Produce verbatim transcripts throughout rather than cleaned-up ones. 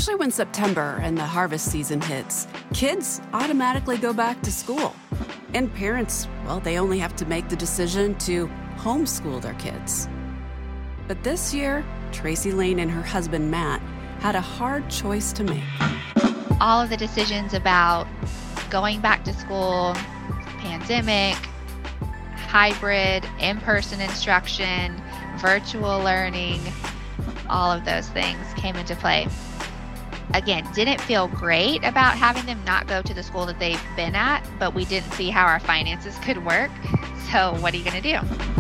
Usually when September and the harvest season hits, kids automatically go back to school. And parents, well, they only have to make the decision to homeschool their kids. But this year, Tracy Lane and her husband, Matt, had a hard choice to make. All of the decisions about going back to school, pandemic, hybrid, in-person instruction, virtual learning, all of those things came into play. Again, didn't feel great about having them not go to the school that they've been at, but we didn't see how our finances could work. So what are you going to do?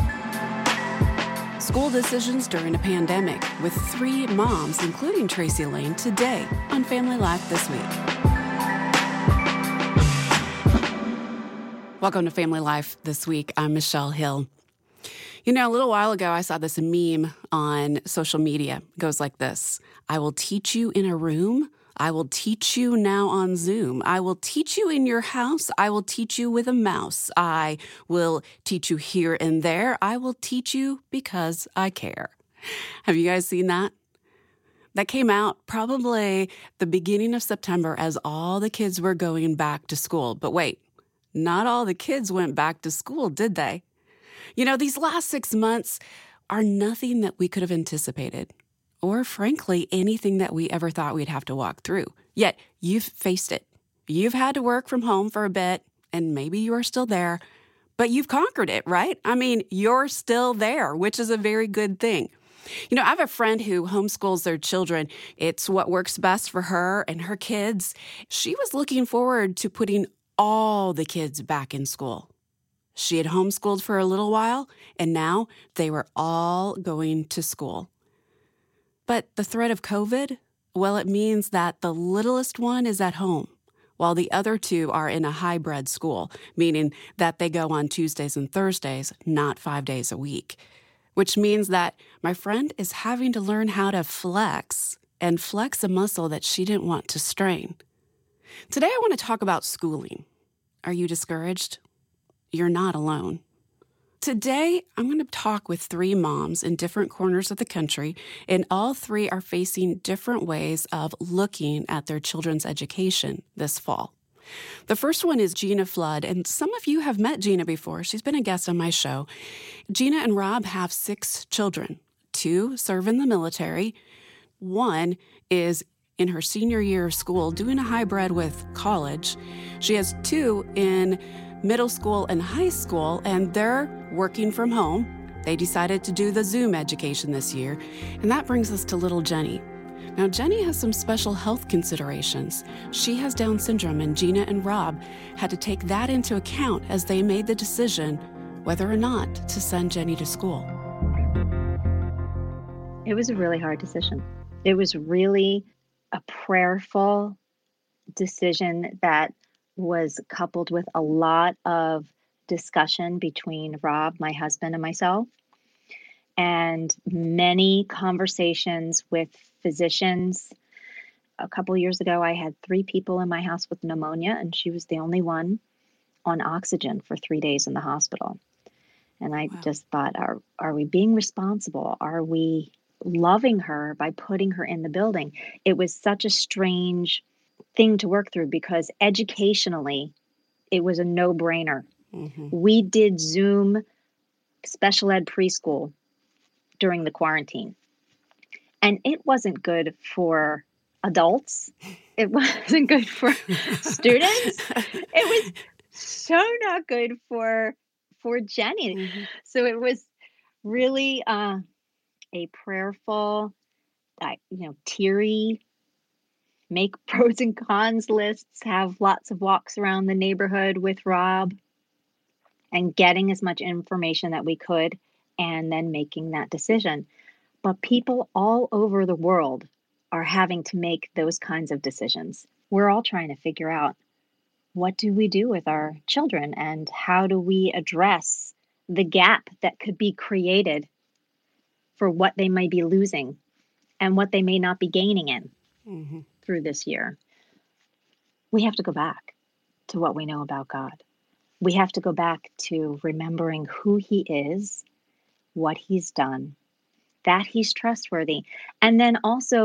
School decisions during a pandemic with three moms, including Tracy Lane, today on Family Life This Week. Welcome to Family Life This Week. I'm Michelle Hill. You know, a little while ago, I saw this meme on social media. It goes like this: I will teach you in a room. I will teach you now on Zoom. I will teach you in your house. I will teach you with a mouse. I will teach you here and there. I will teach you because I care. Have you guys seen that? That came out probably the beginning of September as all the kids were going back to school. But wait, not all the kids went back to school, did they? You know, these last six months are nothing that we could have anticipated, or frankly, anything that we ever thought we'd have to walk through. Yet, you've faced it. You've had to work from home for a bit, and maybe you are still there, but you've conquered it, right? I mean, you're still there, which is a very good thing. You know, I have a friend who homeschools their children. It's what works best for her and her kids. She was looking forward to putting all the kids back in school. She had homeschooled for a little while, and now they were all going to school. But the threat of COVID, well, it means that the littlest one is at home, while the other two are in a hybrid school, meaning that they go on Tuesdays and Thursdays, not five days a week, which means that my friend is having to learn how to flex and flex a muscle that she didn't want to strain. Today, I want to talk about schooling. Are you discouraged? You're not alone. Today, I'm going to talk with three moms in different corners of the country, and all three are facing different ways of looking at their children's education this fall. The first one is Gina Flood, and some of you have met Gina before. She's been a guest on my show. Gina and Rob have six children. Two serve in the military. One is in her senior year of school doing a hybrid with college. She has two in middle school and high school, and they're working from home. They decided to do the Zoom education this year, and that brings us to little Jenny. Now, Jenny has some special health considerations. She has Down syndrome, and Gina and Rob had to take that into account as they made the decision whether or not to send Jenny to school. It was a really hard decision. It was really a prayerful decision that was coupled with a lot of discussion between Rob, my husband, and myself, and many conversations with physicians. A couple years ago, I had three people in my house with pneumonia, and she was the only one on oxygen for three days in the hospital. And I wow. just thought, are, are we being responsible? Are we loving her by putting her in the building? It was such a strange thing to work through because educationally, it was a no-brainer. Mm-hmm. We did Zoom special ed preschool during the quarantine, and it wasn't good for adults. It wasn't good for students. It was so not good for for Jenny. Mm-hmm. So it was really uh, a prayerful, uh, you know, teary, make pros and cons lists, have lots of walks around the neighborhood with Rob, and getting as much information that we could, and then making that decision. But people all over the world are having to make those kinds of decisions. We're all trying to figure out, what do we do with our children, and how do we address the gap that could be created for what they might be losing and what they may not be gaining in. Mm-hmm. Through this year. We have to go back to what we know about God. We have to go back to remembering who He is, what He's done, that He's trustworthy, and then also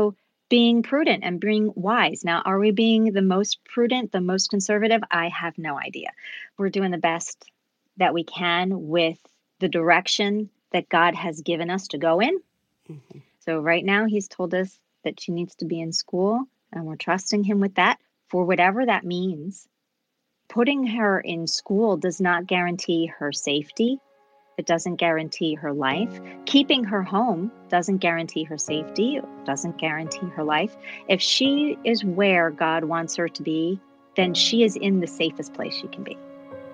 being prudent and being wise. Now, are we being the most prudent, the most conservative? I have no idea. We're doing the best that we can with the direction that God has given us to go in. Mm-hmm. So right now he's told us that she needs to be in school, and we're trusting him with that for whatever that means. Putting her in school does not guarantee her safety. It doesn't guarantee her life. Keeping her home doesn't guarantee her safety, doesn't guarantee her life. If she is where God wants her to be, then she is in the safest place she can be.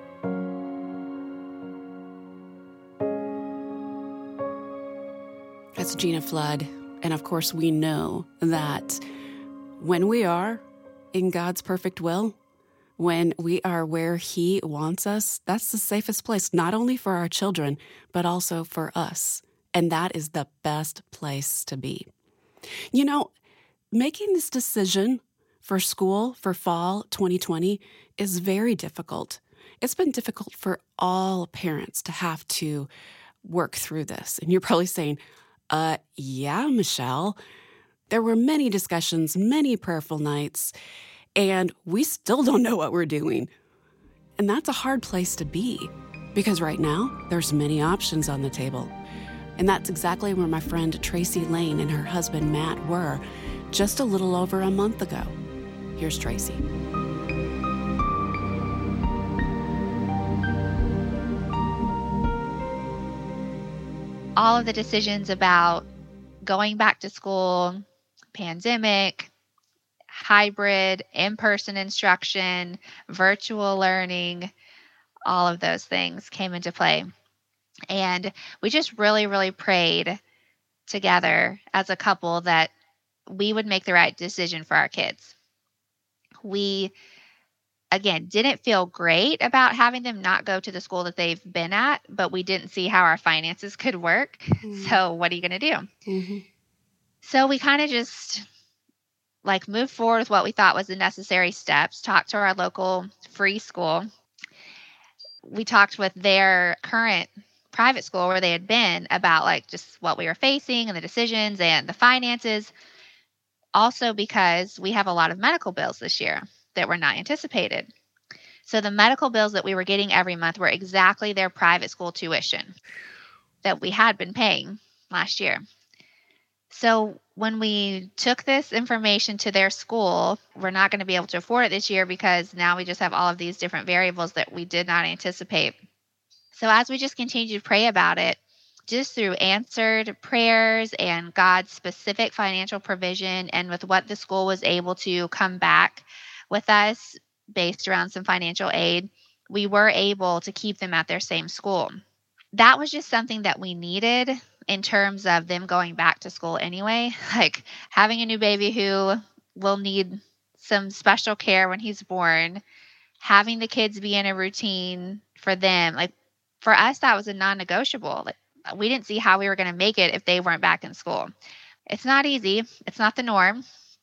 That's Gina Flood. And of course, we know that when we are in God's perfect will, when we are where he wants us, that's the safest place, not only for our children, but also for us. And that is the best place to be. You know, making this decision for school for fall twenty twenty is very difficult. It's been difficult for all parents to have to work through this. And you're probably saying, uh, yeah, Michelle, there were many discussions, many prayerful nights, and we still don't know what we're doing. And that's a hard place to be, because right now there's many options on the table. And that's exactly where my friend Tracy Lane and her husband Matt were just a little over a month ago. Here's Tracy. All of the decisions about going back to school, pandemic, hybrid, in-person instruction, virtual learning, all of those things came into play. And we just really, really prayed together as a couple that we would make the right decision for our kids. We, again, didn't feel great about having them not go to the school that they've been at, but we didn't see how our finances could work. Mm-hmm. So what are you going to do? Mm-hmm. So we kind of just like moved forward with what we thought was the necessary steps, talked to our local free school. We talked with their current private school where they had been about like just what we were facing and the decisions and the finances. Also because we have a lot of medical bills this year that were not anticipated. So the medical bills that we were getting every month were exactly their private school tuition that we had been paying last year. So when we took this information to their school, we're not going to be able to afford it this year because now we just have all of these different variables that we did not anticipate. So as we just continue to pray about it, just through answered prayers and God's specific financial provision, and with what the school was able to come back with us based around some financial aid, we were able to keep them at their same school. That was just something that we needed in terms of them going back to school anyway. Like having a new baby who will need some special care when he's born, having the kids be in a routine for them. Like for us, that was a non-negotiable. Like, we didn't see how we were going to make it if they weren't back in school. It's not easy. It's not the norm.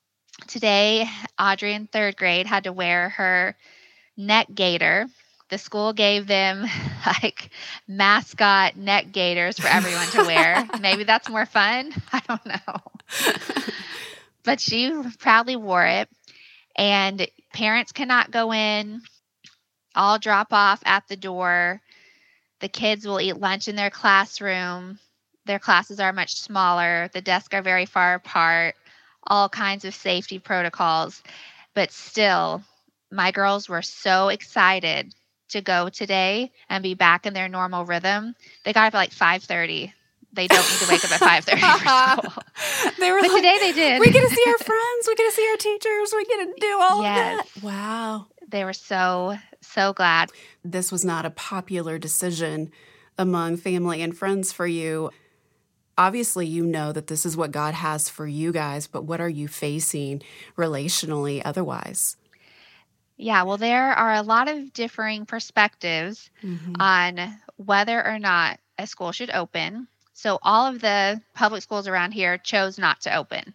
Today, Audrey in third grade had to wear her neck gaiter. The school gave them like mascot neck gaiters for everyone to wear. Maybe that's more fun. I don't know. But she proudly wore it. And parents cannot go in. All drop off at the door. The kids will eat lunch in their classroom. Their classes are much smaller. The desks are very far apart. All kinds of safety protocols. But still, my girls were so excited to go today and be back in their normal rhythm. They got up at like five thirty. They don't need to wake up at five thirty for school. They were but like, today they did. We get to see our friends. We get to see our teachers. We get to do all yes. of that. Wow. They were so, so glad. This was not a popular decision among family and friends for you. Obviously, you know that this is what God has for you guys, but what are you facing relationally otherwise? Yeah, well, there are a lot of differing perspectives mm-hmm. on whether or not a school should open. So all of the public schools around here chose not to open.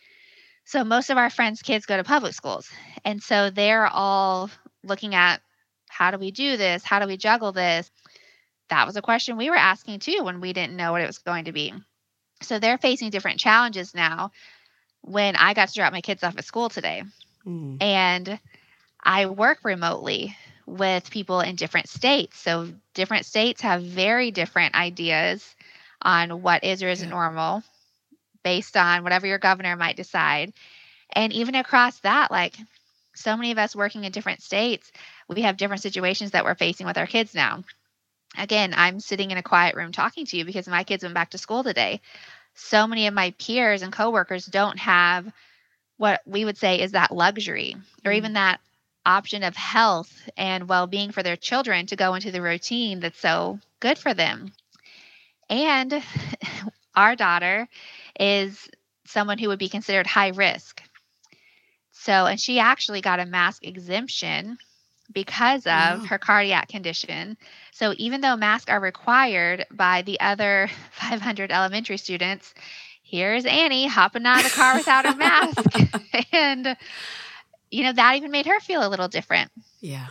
So most of our friends' kids go to public schools. And so they're all looking at, how do we do this? How do we juggle this? That was a question we were asking too when we didn't know what it was going to be. So they're facing different challenges now when I got to drop my kids off at school today. Mm. And I work remotely with people in different states. So different states have very different ideas on what is or isn't yeah. normal based on whatever your governor might decide. And even across that, like so many of us working in different states, we have different situations that we're facing with our kids now. Again, I'm sitting in a quiet room talking to you because my kids went back to school today. So many of my peers and coworkers don't have what we would say is that luxury or even that option of health and well-being for their children to go into the routine that's so good for them. And our daughter is someone who would be considered high risk. So, and she actually got a mask exemption because of wow. her cardiac condition. So even though masks are required by the other five hundred elementary students, here's Annie hopping out of the car without a mask. And, you know, that even made her feel a little different. Yeah.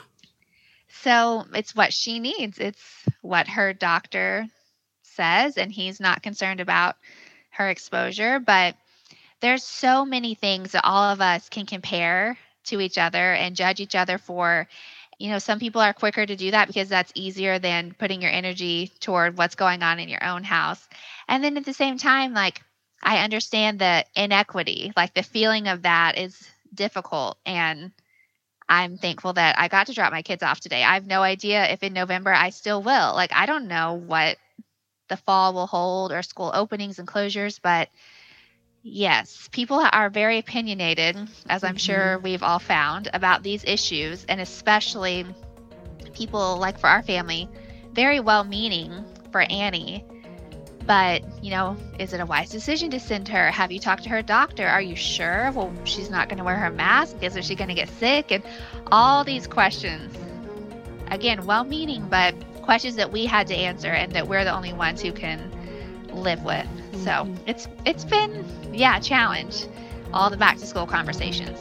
So it's what she needs. It's what her doctor says, and he's not concerned about her exposure. But there's so many things that all of us can compare to each other and judge each other for. You know, some people are quicker to do that because that's easier than putting your energy toward what's going on in your own house. And then at the same time, like, I understand the inequity, like the feeling of that is difficult. And I'm thankful that I got to drop my kids off today. I have no idea if in November I still will. Like, I don't know what the fall will hold or school openings and closures, but yes, people are very opinionated, as I'm mm-hmm. sure we've all found, about these issues, and especially people like for our family, very well-meaning for Annie. But, you know, is it a wise decision to send her? Have you talked to her doctor? Are you sure? Well, she's not going to wear her mask. Is she going to get sick? And all these questions. Again, well-meaning, but questions that we had to answer and that we're the only ones who can live with. Mm-hmm. So it's it's been, yeah, a challenge, all the back-to-school conversations.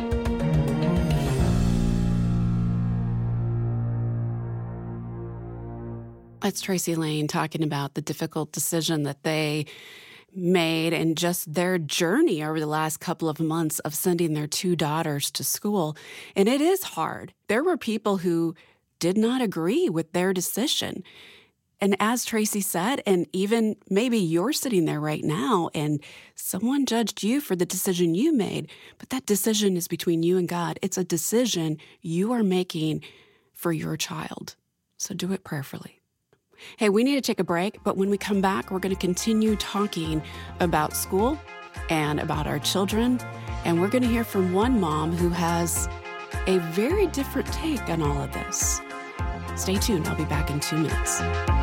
That's Tracy Lane talking about the difficult decision that they made and just their journey over the last couple of months of sending their two daughters to school. And it is hard. There were people who did not agree with their decision. And as Tracy said, and even maybe you're sitting there right now and someone judged you for the decision you made, but that decision is between you and God. It's a decision you are making for your child. So do it prayerfully. Hey, we need to take a break, but when we come back, we're going to continue talking about school and about our children. And we're going to hear from one mom who has a very different take on all of this. Stay tuned. I'll be back in two minutes.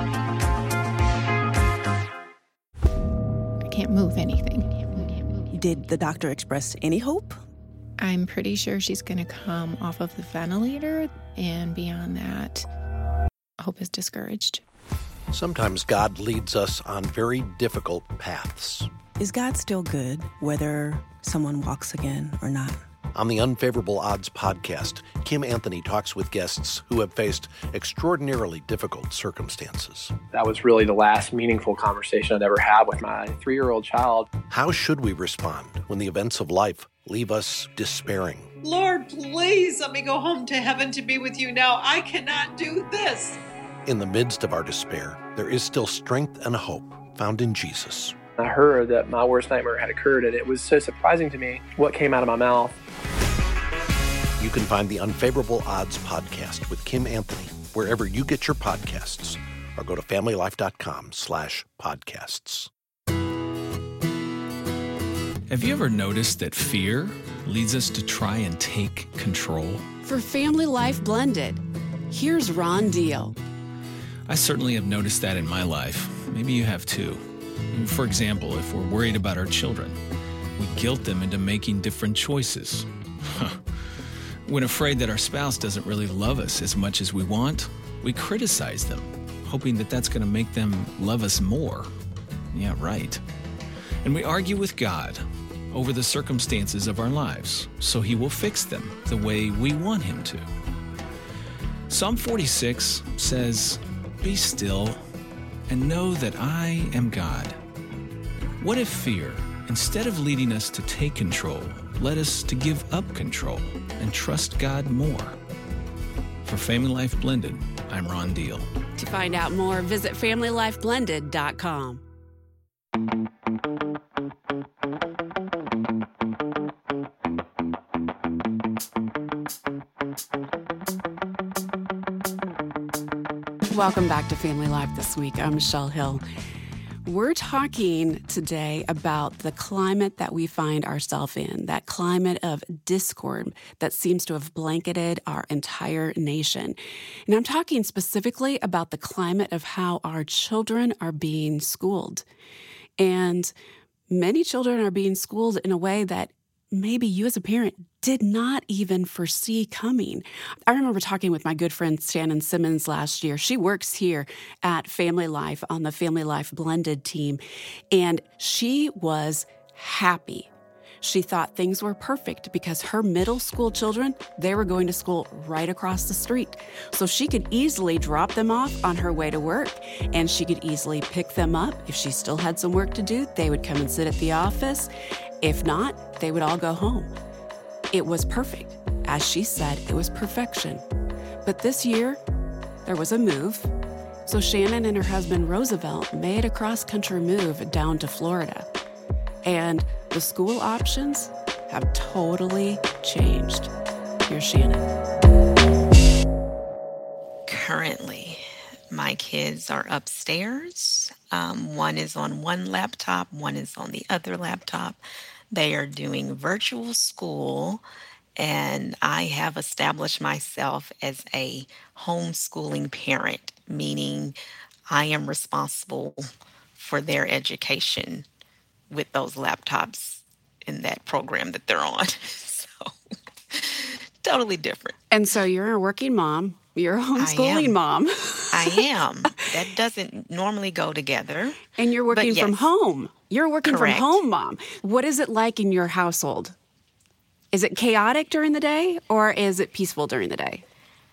I can't move anything. Did the doctor express any hope? I'm pretty sure she's going to come off of the ventilator, and beyond that, hope is discouraged. Sometimes God leads us on very difficult paths. Is God still good, whether someone walks again or not? On the Unfavorable Odds podcast, Kim Anthony talks with guests who have faced extraordinarily difficult circumstances. That was really the last meaningful conversation I'd ever had with my three-year-old child. How should we respond when the events of life leave us despairing? Lord, please let me go home to heaven to be with you now. I cannot do this. In the midst of our despair, there is still strength and hope found in Jesus. I heard that my worst nightmare had occurred, and it was so surprising to me what came out of my mouth. You can find the Unfavorable Odds podcast with Kim Anthony wherever you get your podcasts, or go to familylife.com slash podcasts. Have you ever noticed that fear leads us to try and take control? For Family Life Blended, here's Ron Deal. I certainly have noticed that in my life. Maybe you have too. For example, if we're worried about our children, we guilt them into making different choices. When afraid that our spouse doesn't really love us as much as we want, we criticize them, hoping that that's going to make them love us more. Yeah, right. And we argue with God over the circumstances of our lives, so He will fix them the way we want Him to. Psalm forty-six says, "Be still and know that I am God." What if fear Instead of leading us to take control, led us to give up control and trust God more. For Family Life Blended, I'm Ron Deal. To find out more, visit family life blended dot com. Welcome back to Family Life This Week. I'm Michelle Hill. We're talking today about the climate that we find ourselves in, that climate of discord that seems to have blanketed our entire nation. And I'm talking specifically about the climate of how our children are being schooled. And many children are being schooled in a way that maybe you as a parent did not even foresee coming. I remember talking with my good friend Shannon Simmons last year. She works here at Family Life on the Family Life Blended team, and she was happy. She thought things were perfect because her middle school children, they were going to school right across the street. So she could easily drop them off on her way to work, and she could easily pick them up. If she still had some work to do, they would come and sit at the office. If not, they would all go home. It was perfect. As she said, it was perfection. But this year, there was a move. So Shannon and her husband Roosevelt made a cross-country move down to Florida. And the school options have totally changed. Here's Shannon. Currently, my kids are upstairs. Um, one is on one laptop, one is on the other laptop. They are doing virtual school, and I have established myself as a homeschooling parent, meaning I am responsible for their education with those laptops in that program that they're on. So, totally different. And so you're a working mom. You're a homeschooling mom. I am. That doesn't normally go together. And you're working yes. from home. You're working Correct. from home, Mom. What is it like in your household? Is it chaotic during the day, or is it peaceful during the day?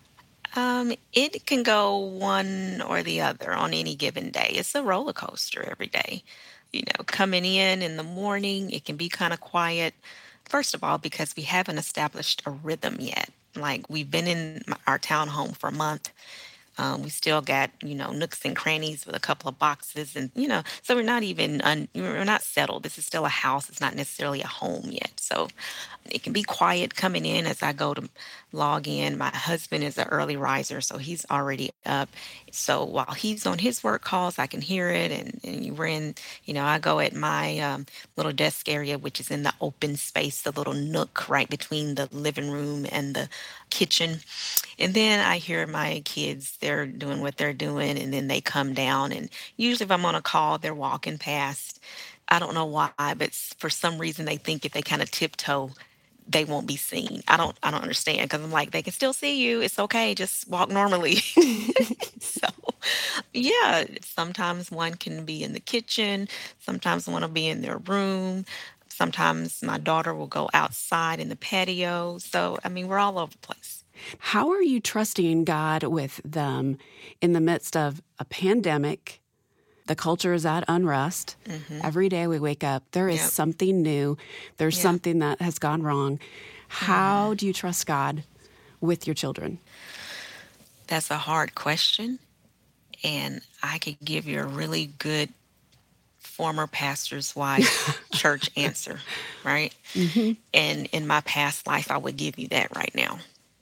Um, it can go one or the other on any given day. It's a roller coaster every day. You know, coming in in the morning, it can be kind of quiet. First of all, because we haven't established a rhythm yet. Like, we've been in our townhome for a month. Um, we still got, you know, nooks and crannies with a couple of boxes, and, you know, so we're not even, un, we're not settled. This is still a house. It's not necessarily a home yet. So it can be quiet coming in as I go to log in. My husband is an early riser, so he's already up. So while he's on his work calls, I can hear it. And, and we're in, you know, I go at my um, little desk area, which is in the open space, the little nook right between the living room and the kitchen. And then I hear my kids, they're doing what they're doing, and then they come down. And usually if I'm on a call, they're walking past. I don't know why, but for some reason they think if they kind of tiptoe, they won't be seen. I don't I don't understand, because I'm like, they can still see you. It's okay. Just walk normally. So, yeah, sometimes one can be in the kitchen. Sometimes one will be in their room. Sometimes my daughter will go outside in the patio. So, I mean, we're all over the place. How are you trusting God with them in the midst of a pandemic? The culture is at unrest. Mm-hmm. Every day we wake up, there is yep. something new. There's yep. something that has gone wrong. How mm-hmm. do you trust God with your children? That's a hard question. And I could give you a really good former pastor's wife church answer, right? Mm-hmm. And in my past life, I would give you that right now.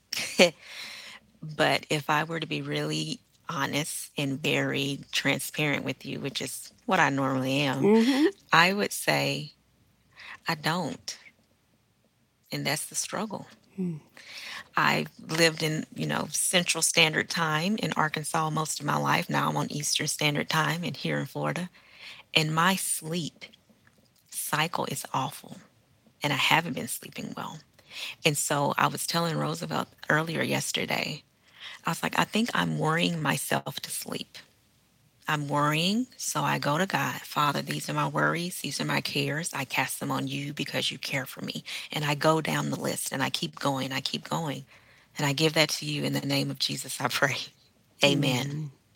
But if I were to be really honest and very transparent with you, which is what I normally am, mm-hmm. I would say I don't. And that's the struggle. Mm. I've lived in, you know, Central Standard Time in Arkansas most of my life. Now I'm on Eastern Standard Time and here in Florida. And my sleep cycle is awful. And I haven't been sleeping well. And so I was telling Roosevelt earlier yesterday, I was like, I think I'm worrying myself to sleep. I'm worrying, so I go to God. Father, these are my worries. These are my cares. I cast them on you because you care for me. And I go down the list, and I keep going. I keep going. And I give that to you in the name of Jesus, I pray. Amen.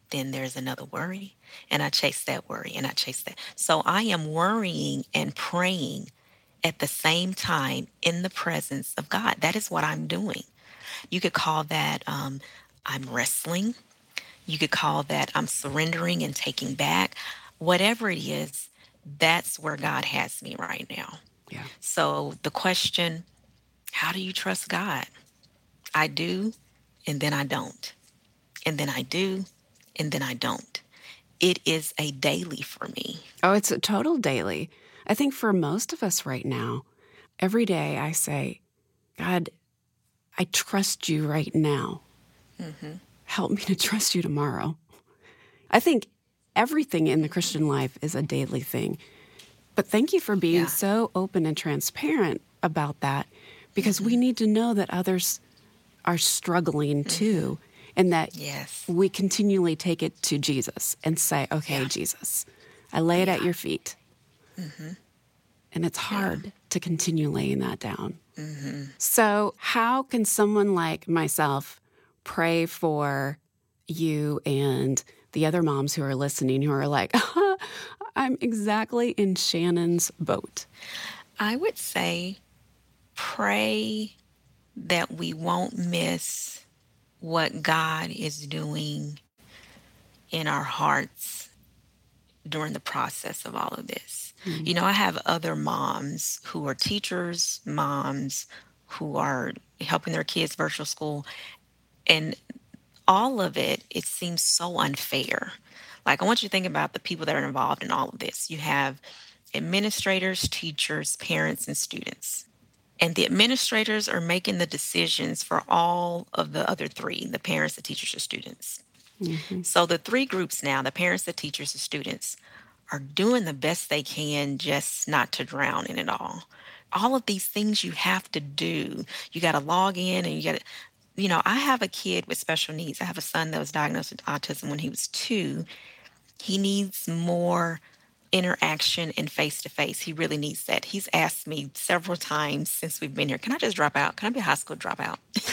then there's another worry. And I chase that worry and I chase that. So I am worrying and praying at the same time in the presence of God. That is what I'm doing. You could call that um, I'm wrestling. You could call that I'm surrendering and taking back. Whatever it is, that's where God has me right now. Yeah. So the question, how do you trust God? I do, and then I don't. And then I do, and then I don't. It is a daily for me. Oh, it's a total daily. I think for most of us right now, every day I say, God, I trust you right now. Mm-hmm. Help me to trust you tomorrow. I think everything in the Christian life is a daily thing. But thank you for being Yeah. so open and transparent about that, because Mm-hmm. we need to know that others are struggling too, and that Yes. we continually take it to Jesus and say, okay, Yeah. Jesus, I lay it at your feet. Mm-hmm. And it's hard to continue laying that down. Mm-hmm. So how can someone like myself pray for you and the other moms who are listening who are like, I'm exactly in Shannon's boat? I would say pray that we won't miss what God is doing in our hearts during the process of all of this. Mm-hmm. You know, I have other moms who are teachers, moms who are helping their kids virtual school, and all of it, it seems so unfair. Like, I want you to think about the people that are involved in all of this. You have administrators, teachers, parents, and students. And the administrators are making the decisions for all of the other three, the parents, the teachers, the students. Mm-hmm. So the three groups now, the parents, the teachers, the students, are doing the best they can just not to drown in it all. All of these things you have to do. You got to log in and you got to, you know, I have a kid with special needs. I have a son that was diagnosed with autism when he was two. He needs more interaction and face-to-face. He really needs that. He's asked me several times since we've been here, can I just drop out? Can I be a high school dropout?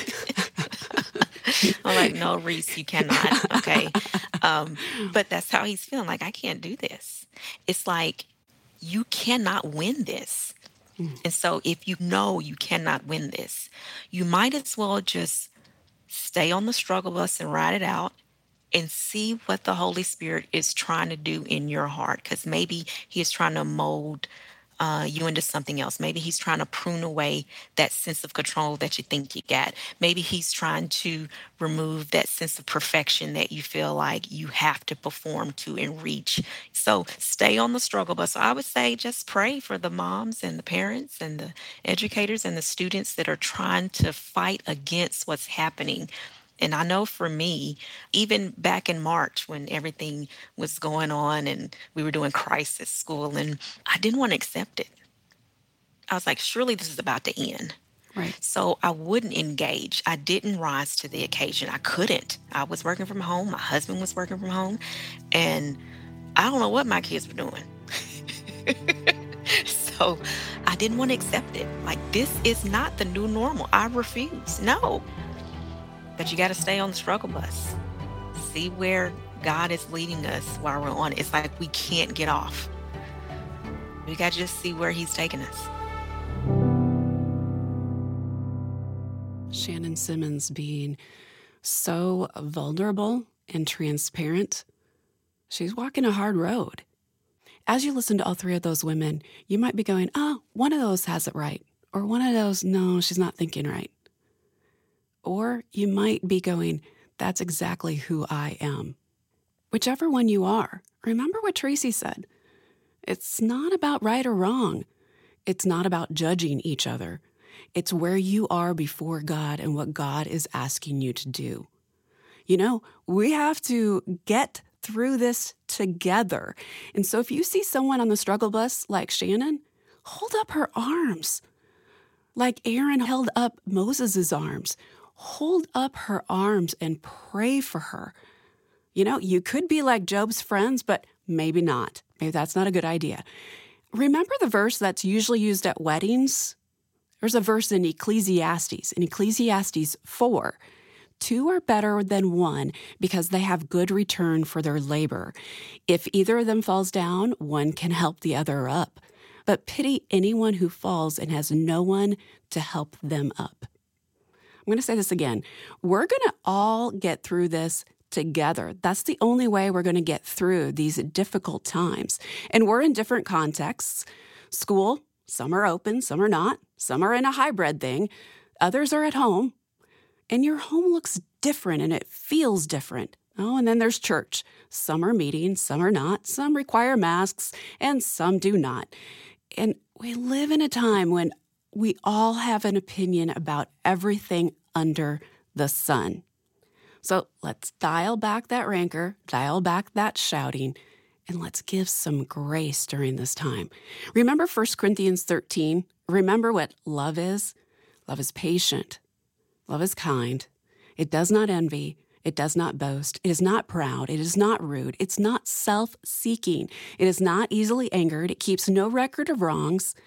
I'm like, no, Reese, you cannot. Okay. Um, but that's how he's feeling. Like, I can't do this. It's like, you cannot win this. Mm. And so if you know you cannot win this, you might as well just stay on the struggle bus and ride it out and see what the Holy Spirit is trying to do in your heart. Because maybe he is trying to mold uh, you into something else. Maybe he's trying to prune away that sense of control that you think you got. Maybe he's trying to remove that sense of perfection that you feel like you have to perform to and reach. So stay on the struggle bus. So I would say just pray for the moms and the parents and the educators and the students that are trying to fight against what's happening. And I know for me, even back in March when everything was going on and we were doing crisis school, and I didn't want to accept it. I was like, surely this is about to end. Right. So I wouldn't engage. I didn't rise to the occasion. I couldn't. I was working from home. My husband was working from home. And I don't know what my kids were doing. So I didn't want to accept it. Like, this is not the new normal. I refuse. No. But you got to stay on the struggle bus. See where God is leading us while we're on it. It's like we can't get off. We got to just see where he's taking us. Shannon Simmons being so vulnerable and transparent. She's walking a hard road. As you listen to all three of those women, you might be going, oh, one of those has it right. Or one of those, no, she's not thinking right. Or you might be going, that's exactly who I am. Whichever one you are, remember what Tracy said. It's not about right or wrong. It's not about judging each other. It's where you are before God and what God is asking you to do. You know, we have to get through this together. And so if you see someone on the struggle bus like Shannon, hold up her arms. Like Aaron held up Moses' arms. Hold up her arms and pray for her. You know, you could be like Job's friends, but maybe not. Maybe that's not a good idea. Remember the verse that's usually used at weddings? There's a verse in Ecclesiastes, in Ecclesiastes four. Two are better than one because they have good return for their labor. If either of them falls down, one can help the other up. But pity anyone who falls and has no one to help them up. I'm going to say this again. We're going to all get through this together. That's the only way we're going to get through these difficult times. And we're in different contexts. School, some are open, some are not. Some are in a hybrid thing. Others are at home. And your home looks different and it feels different. Oh, and then there's church. Some are meeting, some are not. Some require masks, and some do not. And we live in a time when we all have an opinion about everything under the sun. So let's dial back that rancor, dial back that shouting, and let's give some grace during this time. Remember First Corinthians thirteen? Remember what love is? Love is patient. Love is kind. It does not envy. It does not boast. It is not proud. It is not rude. It's not self-seeking. It is not easily angered. It keeps no record of wrongs.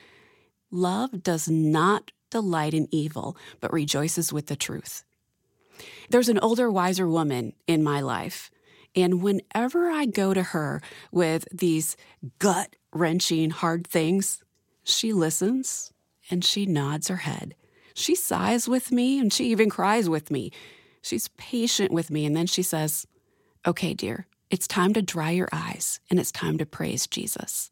Love does not delight in evil, but rejoices with the truth. There's an older, wiser woman in my life, and whenever I go to her with these gut-wrenching, hard things, she listens and she nods her head. She sighs with me and she even cries with me. She's patient with me, and then she says, "Okay, dear, it's time to dry your eyes and it's time to praise Jesus."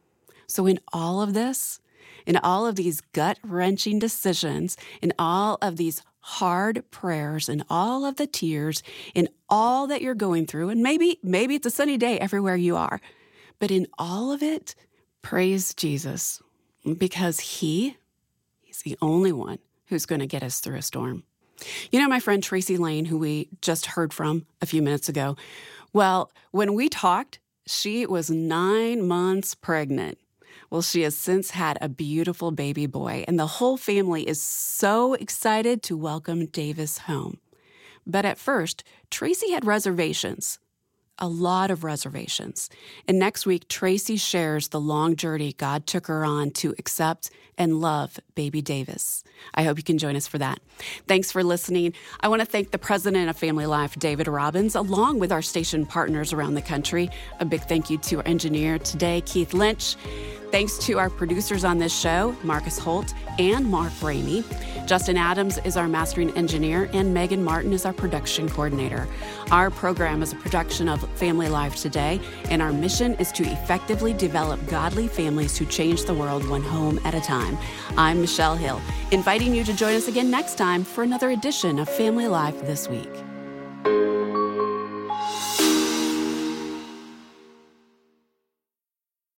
So in all of this, in all of these gut-wrenching decisions, in all of these hard prayers, in all of the tears, in all that you're going through, and maybe, maybe it's a sunny day everywhere you are, but in all of it, praise Jesus, because he, he's the only one who's going to get us through a storm. You know, my friend Tracy Lane, who we just heard from a few minutes ago, well, when we talked, she was nine months pregnant. Well, she has since had a beautiful baby boy, and the whole family is so excited to welcome Davis home. But at first, Tracy had reservations, a lot of reservations. And next week, Tracy shares the long journey God took her on to accept and love baby Davis. I hope you can join us for that. Thanks for listening. I want to thank the president of Family Life, David Robbins, along with our station partners around the country. A big thank you to our engineer today, Keith Lynch. Thanks to our producers on this show, Marcus Holt and Mark Ramey. Justin Adams is our mastering engineer, and Megan Martin is our production coordinator. Our program is a production of Family Life Today, and our mission is to effectively develop godly families who change the world one home at a time. I'm Michelle Hill, inviting you to join us again next time for another edition of Family Life This Week.